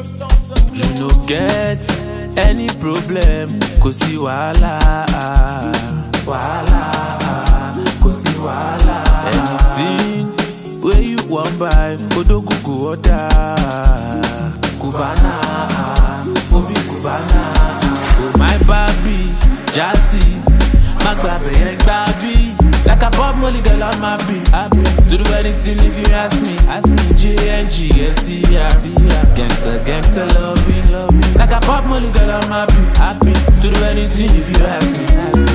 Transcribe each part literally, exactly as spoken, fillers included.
You no get any problem, kò sí wàhálà. Wàhálà, kò sí wàhálà. Anything where you want buy, Odogu go order. Cubana, Obi Cubana. Oh my baby, Jazzy, Magbabe and Baby. Like a Bob Molly girl, I'm happy. To do anything if you ask me. Ask me J N G S T R. Gangster, gangster, loving, loving. Like a Bob Molly girl, I'm happy. Happy. To do anything if you ask me. Ask me.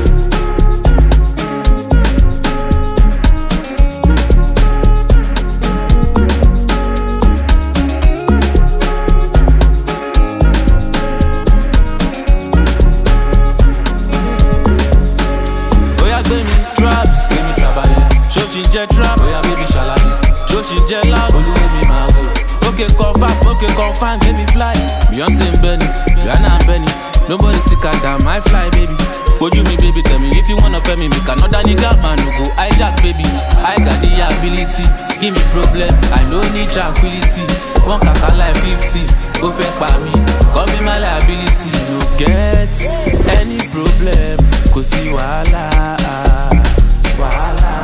She jet trap, oh yeah baby shalani. So she jet loud, oh you me my go. Okay confirm, okay confirm, give me fly. Beyonce and Benny, Rihanna and Benny. Nobody sicker than my fly baby. Would you me baby, tell me if you wanna pay me, make another nigga man who go hijack baby. I got the ability, give me problem, I don't need tranquility. One kaka like fifty, go fair by me, call me my liability. You get any problem, cause see wahala, wahala.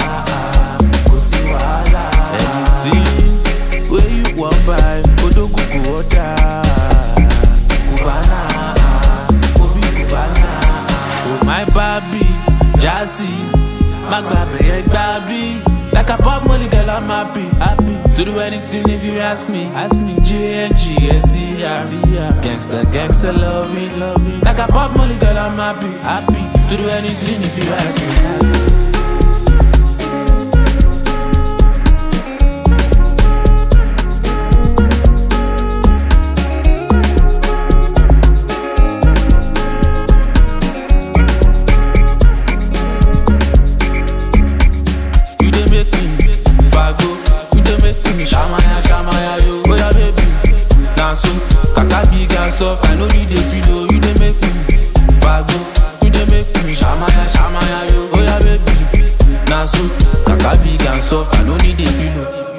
Anything where you want buy, Odogu go order. Cubana, Obi Cubana. Oh my baby, Jazzy, Magbabe and Baby. Like a Bob Molly girl, I'm happy, happy. To do anything if you ask me. Ask me J N G S T R. Gangster, gangster, loving, loving. Like a Bob Molly girl, I'm happy, happy. To do anything if you ask me. Ask me. I know you dey feel, you dey make me Bago, you dey make me Shamaya, shamaya, yo. Oh yeah baby, now so Kaka big and soft, I know you dey feel.